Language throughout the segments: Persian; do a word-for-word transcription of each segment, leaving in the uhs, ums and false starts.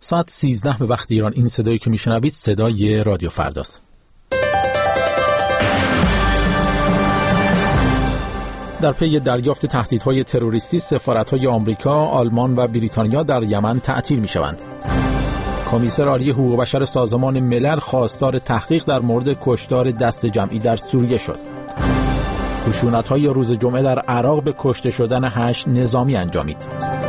ساعت سیزده به وقت ایران. این صدایی که میشنوید صدای رادیو فرداست. در پی دریافت تهدیدهای تروریستی، سفارت‌های آمریکا، آلمان و بریتانیا در یمن تعطیل می‌شوند. کمیسر عالی حقوق بشر سازمان ملل خواستار تحقیق در مورد کشتار دست جمعی در سوریه شد. خشونت‌های روز جمعه در عراق به کشته شدن هشت نظامی انجامید.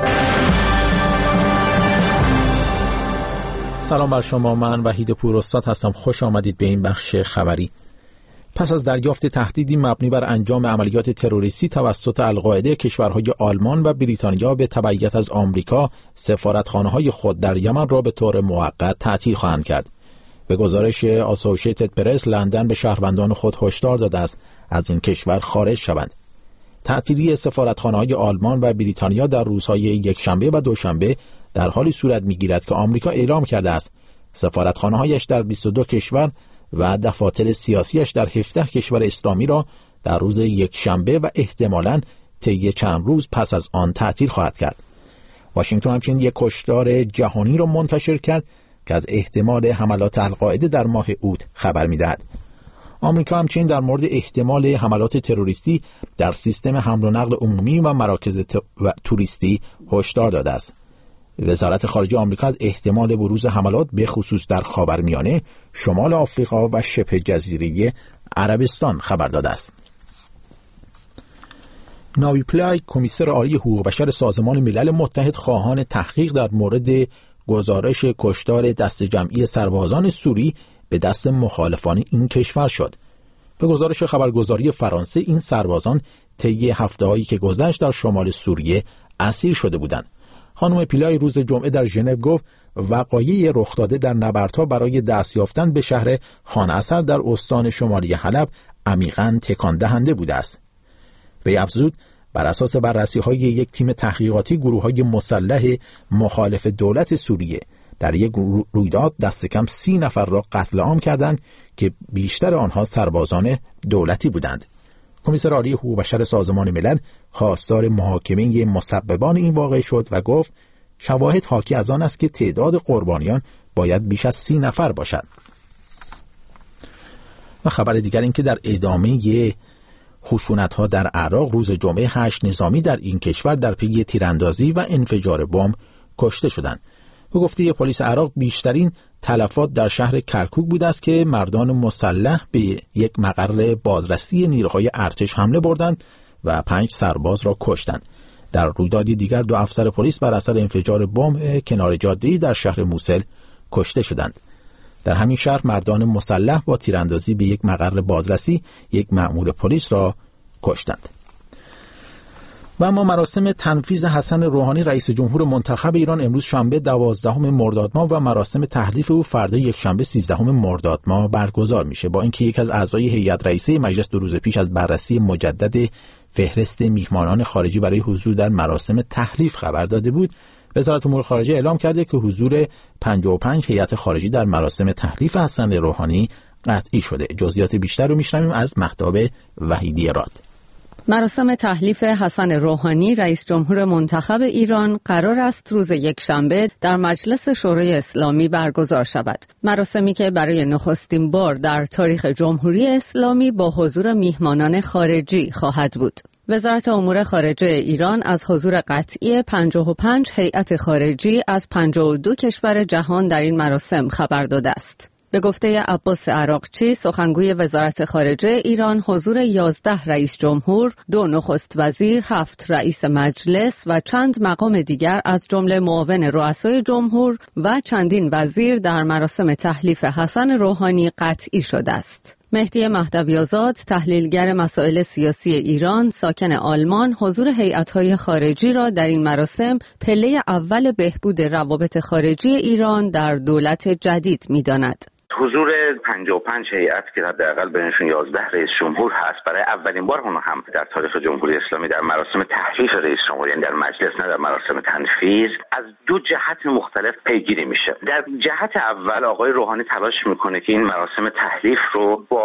سلام بر شما، من وحید پوراستاد هستم. خوش آمدید به این بخش خبری. پس از دریافت تهدیدی مبنی بر انجام عملیات تروریستی توسط القاعده، کشورهای آلمان و بریتانیا به تبعیت از آمریکا سفارتخانه‌های خود در یمن را به طور موقت تعطیل خواهند کرد. به گزارش آسوشیتد پرس، لندن به شهروندان خود هشدار داده است از این کشور خارج شوند. تعطیلی سفارتخانه‌های آلمان و بریتانیا در روزهای یکشنبه و دوشنبه در حالی صورت می‌گیرد که آمریکا اعلام کرده است سفارتخانه‌هایش در بیست و دو کشور و دفاتر سیاسیش در هفده کشور اسلامی را در روز یکشنبه و احتمالاً طی چند روز پس از آن تعطیل خواهد کرد. واشنگتن همچنین یک کشتار جهانی را منتشر کرد که از احتمال حملات القاعده در ماه اوت خبر می‌دهد. آمریکا همچنین در مورد احتمال حملات تروریستی در سیستم حمل و نقل عمومی و مراکز و توریستی هشدار داده است. وزارت خارجه آمریکا از احتمال بروز حملات به خصوص در خاورمیانه، شمال آفریقا و شبه جزیره عربستان خبر داده است. ناوی پلای، کمیسر عالی حقوق بشر سازمان ملل متحد، خواهان تحقیق در مورد گزارش کشتار دست جمعی سربازان سوری به دست مخالفان این کشور شد. به گزارش خبرگزاری فرانسه، این سربازان طی هفته‌هایی که گذشت در شمال سوریه اسیر شده بودند. خانم پیلای روز جمعه در ژنو گفت وقایع رخ داده در نبردها برای دست یافتن به شهر خان اثر در استان شمالی حلب عمیقاً تکان دهنده بوده است. وی افزود بر اساس بررسی‌های یک تیم تحقیقاتی، گروه‌های مسلح مخالف دولت سوریه در یک رویداد دست کم سی نفر را قتل عام کردند که بیشتر آنها سربازان دولتی بودند. کمیسر عالی حقوق بشر سازمان ملل خواستار محاکمه مسببان این واقعه شد و گفت شواهد حاکی از آن است که تعداد قربانیان باید بیش از سی نفر باشد. و خبر دیگر این که در ادامه خشونت‌ها در عراق، روز جمعه هشت نظامی در این کشور در پی تیراندازی و انفجار بمب کشته شدند. به گفته پلیس عراق، بیشترین تلفات در شهر کرکوک بوده است که مردان مسلح به یک مقر بازرسی نیروهای ارتش حمله بردند و پنج سرباز را کشتند. در رویدادی دیگر دو افسر پلیس بر اثر انفجار بمب کنار جاده‌ای در شهر موصل کشته شدند. در همین شهر مردان مسلح با تیراندازی به یک مقر بازرسی یک مأمور پلیس را کشتند. و اما مراسم تنفیذ حسن روحانی رئیس جمهور منتخب ایران امروز شنبه دوازدهم مرداد ماه و مراسم تحلیف او فردا یکشنبه سیزدهم مرداد ماه برگزار میشه. با اینکه یک از اعضای هیئت رئیسه مجلس دو روز پیش از بررسی مجدد فهرست میهمانان خارجی برای حضور در مراسم تحلیف خبر داده بود، وزارت امور خارجه اعلام کرده که حضور پنجاه و پنج هیئت خارجی در مراسم تحلیف حسن روحانی قطعی شده. جزئیات بیشتر رو میشنویم از مهتاب وحیدی راد. مراسم تحلیف حسن روحانی رئیس جمهور منتخب ایران قرار است روز یکشنبه در مجلس شورای اسلامی برگزار شود. مراسمی که برای نخستین بار در تاریخ جمهوری اسلامی با حضور میهمانان خارجی خواهد بود. وزارت امور خارجه ایران از حضور قطعی پنجاه و پنج هیئت خارجی از پنجاه و دو کشور جهان در این مراسم خبر داده است. به گفته عباس عراقچی، سخنگوی وزارت خارجه ایران، حضور یازده رئیس جمهور، دو نخست وزیر، هفت رئیس مجلس و چند مقام دیگر از جمله معاون رؤسای جمهور و چندین وزیر در مراسم تحلیف حسن روحانی قطعی شده است. مهدی مهدوی‌آزاد، تحلیلگر مسائل سیاسی ایران، ساکن آلمان، حضور هیئت‌های خارجی را در این مراسم پله اول بهبود روابط خارجی ایران در دولت جدید می‌داند. حضور پنجاه و پنج هیئت که حداقل بینشون یازده رئیس جمهور هست، برای اولین بار هم, هم در تاریخ جمهوری اسلامی در مراسم تحلیف رئیس جمهور، یعنی در مجلس نه در مراسم تنفیذ، از دو جهت مختلف پیگیری میشه. در جهت اول آقای روحانی تلاش میکنه که این مراسم تحلیف رو با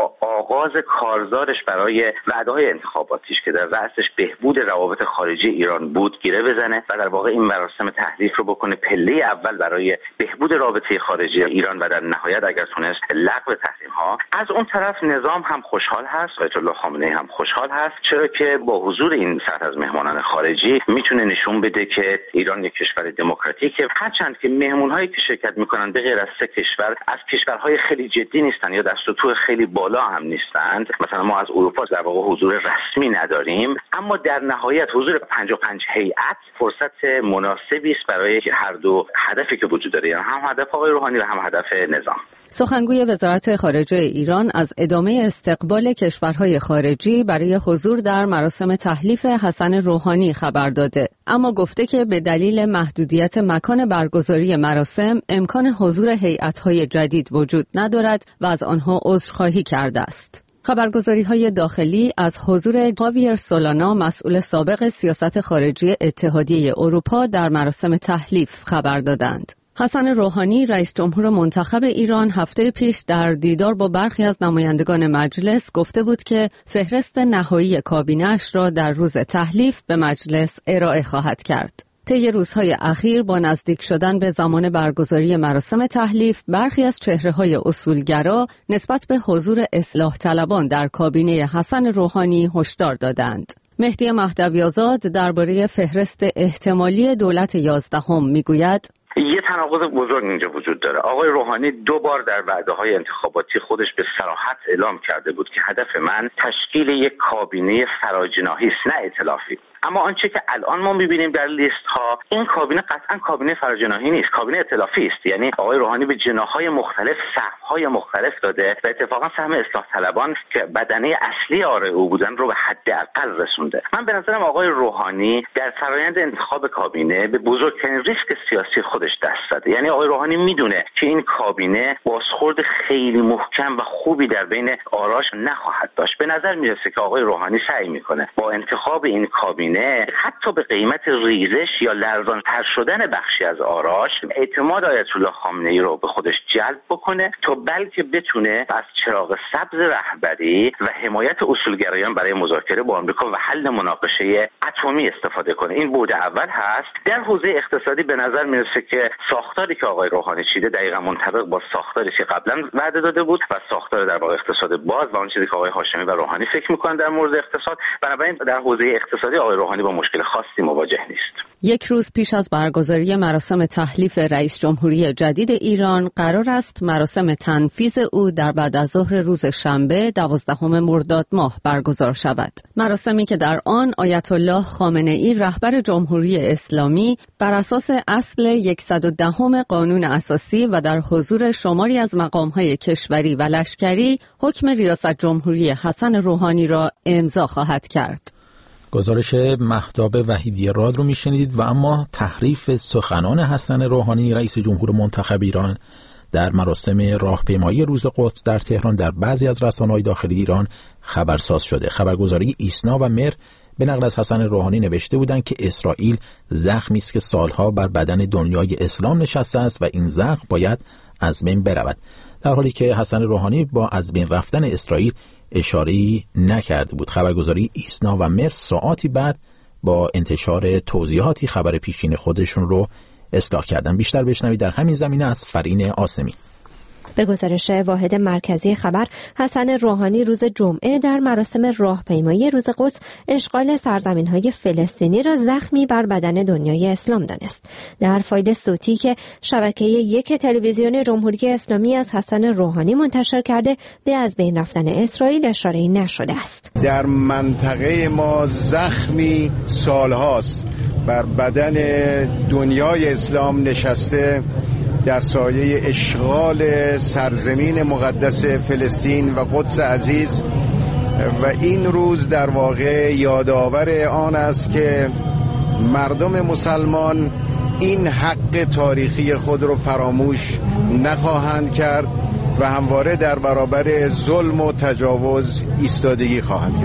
آغاز کارزارش برای وعده‌های انتخاباتیش که در رأسش بهبود روابط خارجی ایران بود گره بزنه و در واقع این مراسم تحلیف رو بکنه پله اول برای بهبود رابطه خارجی ایران و در نهایت اگر تونست لغو تحریم‌ها. از اون طرف نظام هم خوشحال هست، آیت الله خامنه‌ای هم خوشحال هست، چرا که با حضور این سطح از مهمانان خارجی میتونه نشون بده که ایران یک کشور دموکراتیکه، هرچند که مهمون‌هایی که شرکت میکنن به غیر از سه کشور از کشورهای خیلی جدی نیستن یا در سطوح خیلی بالا هم نیستند. مثلا ما از اروپا در واقع حضور رسمی نداریم، اما در نهایت حضور پنجاه و پنج هیئت فرصت مناسبی است برای هر دو هدفی که وجود داره، یعنی هم هدف آقای روحانی و هم هدف نظام. سخنگوی وزارت خارجه ایران از ادامه استقبال کشورهای خارجی برای حضور در مراسم تحلیف حسن روحانی خبر داده، اما گفته که به دلیل محدودیت مکان برگزاری مراسم امکان حضور هیئت‌های جدید وجود ندارد و از آنها عذرخواهی کرده است. خبرگزاری‌های داخلی از حضور جاویر سولانا، مسئول سابق سیاست خارجی اتحادیه اروپا، در مراسم تحلیف خبر دادند. حسن روحانی رئیس جمهور منتخب ایران هفته پیش در دیدار با برخی از نمایندگان مجلس گفته بود که فهرست نهایی کابینه‌اش را در روز تحلیف به مجلس ارائه خواهد کرد. طی روزهای اخیر با نزدیک شدن به زمان برگزاری مراسم تحلیف، برخی از چهره‌های اصولگرا نسبت به حضور اصلاح طلبان در کابینه حسن روحانی هشدار دادند. مهدی مهدوی‌آزاد درباره فهرست احتمالی دولت یازدهم میگوید: یه تناقض بزرگ اینجا وجود داره. آقای روحانی دو بار در وعده‌های انتخاباتی خودش به صراحت اعلام کرده بود که هدف من تشکیل یک کابینه فراجناحی است، نه ائتلافی. اما آنچه که الان ما می‌بینیم در لیست ها، این کابینه قطعاً کابینه فراجناحی نیست، کابینه ائتلافی است. یعنی آقای روحانی به جناح‌های مختلف سهم‌های مختلف داده و اتفاقاً سهم اصلاح طلبان که بدنه اصلی آرای او بودن رو به حداقل رسونده. من به نظرم آقای روحانی در فرآیند انتخاب کابینه به بزرگترین ریسک سیاسی خودش دست زده. یعنی آقای روحانی میدونه که این کابینه بازخورد خیلی محکم و خوبی در بین آراش نخواهد داشت. به نظر میرسه که آقای روحانی سعی میکنه با انتخاب این کابینه حتی به قیمت ریزش یا لرزان‌تر شدن بخشی از آراش اعتماد آیت الله خامنه‌ای رو به خودش جلب بکنه تا بلکه بتونه از چراغ سبز رهبری و حمایت اصولگرایان برای مذاکره با آمریکا و حل مناقشه اتمی استفاده کنه. این بود اول هست. در حوزه اقتصادی به نظر میرسه که ساختاری که آقای روحانی چیده دقیقاً منطبق با ساختاری که قبلا وعده داده بود و ساختار در واقع اقتصاد باز و اون چیزی که آقای هاشمی و روحانی فکر می‌کنن در مورد اقتصاد. بنابراین در حوزه اقتصادی آقای روحانی با مشکل خاصی مواجه نیست. یک روز پیش از برگزاری مراسم تحلیف رئیس جمهوری جدید ایران قرار است مراسم تنفیذ او در بعد از ظهر روز شنبه دوازدهم مرداد ماه برگزار شود. مراسمی که در آن آیت الله خامنه‌ای رهبر جمهوری اسلامی بر اساس اصل صد و ده قانون اساسی و در حضور شماری از مقام‌های کشوری و لشکری حکم ریاست جمهوری حسن روحانی را امضا خواهد کرد. گزارش مهتاب وحیدی راد رو میشنیدید. و اما تحریف سخنان حسن روحانی رئیس جمهور منتخب ایران در مراسم راهپیمایی روز قدس در تهران در بعضی از رسانه‌های داخلی ایران خبرساز شده. خبرگزاری ایسنا و مر به نقل از حسن روحانی نوشته بودند که اسرائیل زخمی است که سالها بر بدن دنیای اسلام نشسته است و این زخم باید از بین برود، در حالی که حسن روحانی با از بین رفتن اسرائیل اشاره‌ای نکرده بود. خبرگزاری ایسنا و مر ساعاتی بعد با انتشار توضیحاتی خبر پیشین خودشون رو اصلاح کردن. بیشتر بشنوید در همین زمینه از فرین آسمی. به گزارش واحد مرکزی خبر، حسن روحانی روز جمعه در مراسم راهپیمایی روز قدس اشغال سرزمین‌های فلسطینی را زخمی بر بدن دنیای اسلام دانست. در فایل صوتی که شبکه یک تلویزیون جمهوری اسلامی از حسن روحانی منتشر کرده، به از بین رفتن اسرائیل اشاره‌ای نشده است. در منطقه ما زخمی سالهاست بر بدن دنیای اسلام نشسته در سایه اشغال سرزمین مقدس فلسطین و قدس عزیز، و این روز در واقع یادآور آن است که مردم مسلمان این حق تاریخی خود را فراموش نخواهند کرد و همواره در برابر ظلم و تجاوز ایستادگی خواهند کرد.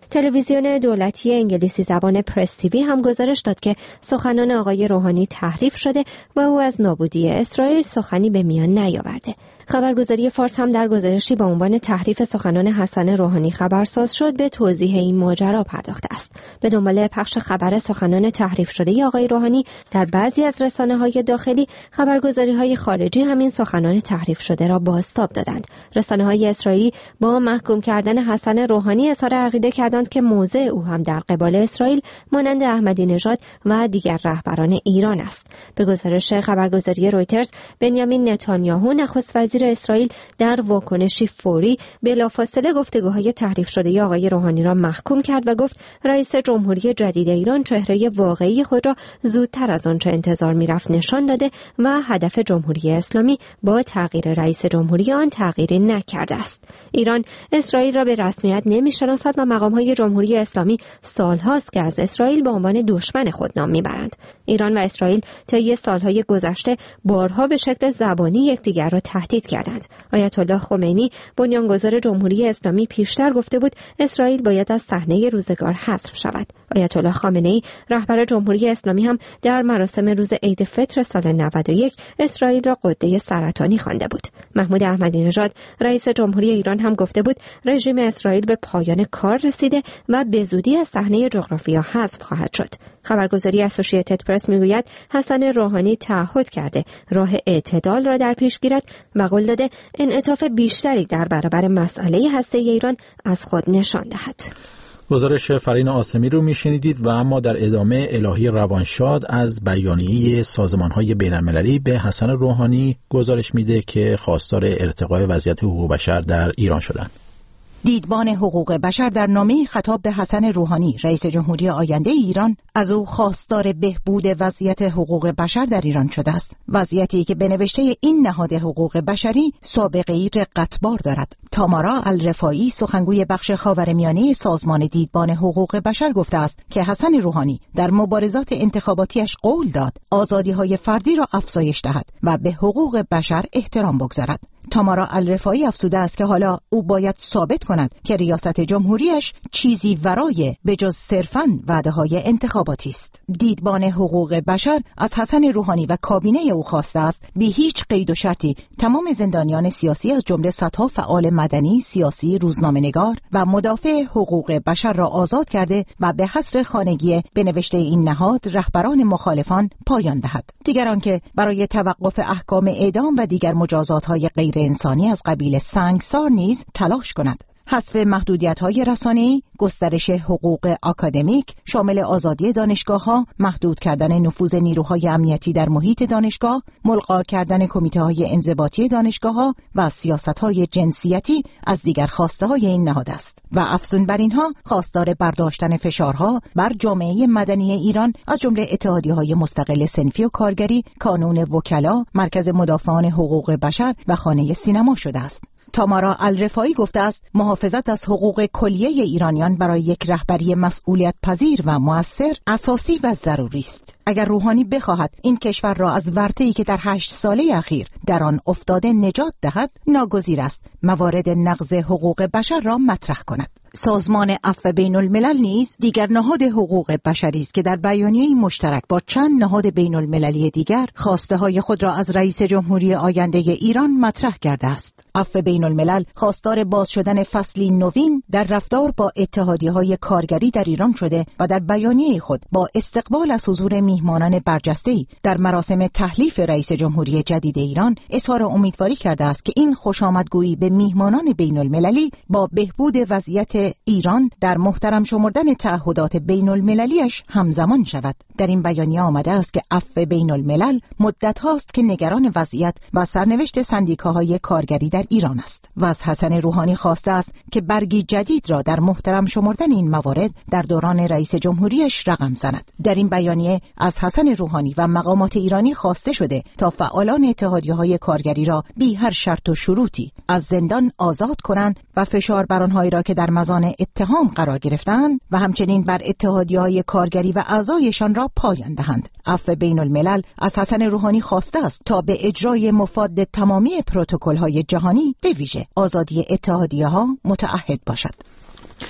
تلویزیون دولتی انگلیسی زبان پرس تیوی هم گزارش داد که سخنان آقای روحانی تحریف شده و او از نابودی اسرائیل سخنی به میان نیاورده. خبرگزاری فارس هم در گزارشی با عنوان تحریف سخنان حسن روحانی خبرساز شد به توضیح این ماجرا پرداخته است. به دنبال پخش خبر سخنان تحریف شده آقای روحانی در بعضی از رسانه‌های داخلی، خبرگزاری‌های خارجی همین سخنان تحریف شده را بازتاب دادند. رسانه‌های اسرائیلی با محکوم کردن حسن روحانی اظهار عقیده کردند که موضع او هم در قبال اسرائیل مانند احمدی نژاد و دیگر رهبران ایران است. به گزارش خبرگزاری رویترز، بنیامین نتانیاهو نخست وزیر اسرائیل در واکنشی فوری بلافاصله گفتگوهای تحریف شده آقای روحانی را محکوم کرد و گفت رئیس جمهوری جدید ایران چهره واقعی خود را زودتر از آنچه انتظار می‌رفت نشان داده و هدف جمهوری اسلامی با تغییر رئیس جمهوری آن تغییری نکرده است. ایران اسرائیل را به رسمیت نمی‌شناسد و مقام‌های جمهوری اسلامی سال‌هاست که از اسرائیل به عنوان دشمن خود نام می‌برند. ایران و اسرائیل طی سال‌های گذشته بارها به شکل زبانی یکدیگر را تهدید کردند. آیت الله خمینی بنیانگذار جمهوری اسلامی پیشتر گفته بود اسرائیل باید از صحنه روزگار حذف شود. آیت الله خامنه‌ای رهبر جمهوری اسلامی هم در مراسم روز عید فطر سال نود و یک اسرائیل را غده سرطانی خوانده بود. محمود احمدی نژاد رئیس جمهوری ایران هم گفته بود رژیم اسرائیل به پایان کار رسیده و به زودی از صحنه جغرافیا حذف خواهد شد. خبرگزاری اسوسییتد پرس میگوید حسن روحانی تعهد کرده راه اعتدال را در پیش گیرد و قول داده انعطاف بیشتری در برابر مسئله هسته‌ای ایران از خود نشان دهد. گزارش فرین آسمی رو میشنیدید و اما در ادامه الهی روانشاد از بیانیه سازمان‌های بین‌المللی به حسن روحانی گزارش میده که خواستار ارتقای وضعیت حقوق بشر در ایران شدند. دیدبان حقوق بشر در نامه خطاب به حسن روحانی رئیس جمهوری آینده ایران از او خواستار بهبود وضعیت حقوق بشر در ایران شده است. وضعیتی که به نوشته این نهاد حقوق بشری سابقه‌ای رقتبار دارد. تامارا الرفاعی سخنگوی بخش خاورمیانه سازمان دیدبان حقوق بشر گفته است که حسن روحانی در مبارزات انتخاباتیش قول داد آزادی‌های فردی را افزایش دهد و به حقوق بشر احترام بگذارد. تامارا الرفاعی افزوده است که حالا او باید ثابت کند که ریاست جمهوریش چیزی ورای به جز صرفاً وعده‌های انتخاباتی است. دیدبان حقوق بشر از حسن روحانی و کابینه او خواسته است بی هیچ قید و شرطی تمام زندانیان سیاسی از جمله صدها فعال مدنی، سیاسی، روزنامه‌نگار و مدافع حقوق بشر را آزاد کرده و به حصر خانگی به نوشته این نهاد رهبران مخالفان پایان دهد. دیگر آنکه برای توقف احکام اعدام و دیگر مجازات‌های غیر انسانی از قبیل سنگسار نیز تلاش کند. حذف محدودیت‌های رسانه‌ای، گسترش حقوق آکادمیک شامل آزادی دانشگاه‌ها، محدود کردن نفوذ نیروهای امنیتی در محیط دانشگاه، ملغا کردن کمیته‌های انضباطی دانشگاه‌ها و سیاست‌های جنسیتی از دیگر خواسته‌های این نهاد است و افزون بر اینها خواستار برداشتن فشارها بر جامعه مدنی ایران از جمله اتحادیه‌های مستقل صنفی و کارگری، کانون وکلا، مرکز مدافعان حقوق بشر و خانه سینما شده است. تامارا الرفاعی گفته است محافظت از حقوق کلیه ایرانیان برای یک رهبری مسئولیت پذیر و مؤثر اساسی و ضروری است. اگر روحانی بخواهد این کشور را از ورطه‌ای که در هشت ساله اخیر در آن افتاده نجات دهد، ناگزیر است موارد نقض حقوق بشر را مطرح کند. سازمان عفو بین الملل نیز دیگر نهاد حقوق بشری است که در بیانیه‌ای مشترک با چند نهاد بین المللی دیگر خواسته های خود را از رئیس جمهوری آینده ایران مطرح کرده است. عفو بین الملل خواستار باز شدن فصلی نوین در رفتار با اتحادیه‌های کارگری در ایران شده و در بیانیه خود با استقبال از حضور میهمانان برجسته‌ای در مراسم تحلیف رئیس جمهوری جدید ایران اظهار امیدواری کرده است که این خوشامدگویی به میهمانان بین المللی با بهبود وضعیت ایران در محترم شمردن تعهدات بین المللیش همزمان شود. در این بیانیه آمده است که عفو بین الملل مدت هاست که نگران وضعیت و سرنوشت سندیکاهای کارگری در ایران است و از حسن روحانی خواسته است که برگی جدید را در محترم شمردن این موارد در دوران رئیس جمهوریش رقم زند. در این بیانیه از حسن روحانی و مقامات ایرانی خواسته شده تا فعالان اتحادیه‌های کارگری را بی هر شرط و شروطی از زندان آزاد کنند و فشار بر آنهایی را که در مزان اتهام قرار گرفتند و همچنین بر اتحادیه‌های کارگری و اعضایشان را پایان دهند. عفو بین الملل از حسن روحانی خواسته است تا به اجرای مفاد تمامی پروتکل‌های جهانی به ویژه آزادی اتحادیه‌ها متعهد باشد.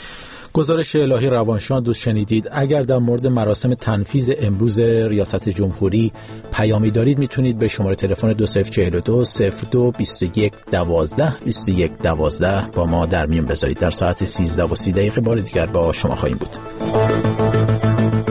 گزارش الهی روانشان دوست شنیدید. اگر در مورد مراسم تنفیذ امروز ریاست جمهوری پیامی دارید میتونید به شماره تلفن دو صفر چهل و دو صفر دو بیست و یک دوازده بیست و یک دوازده با ما در میون بذارید. در ساعت سیزده و سی دقیقه بار دیگر با شما خواهیم بود.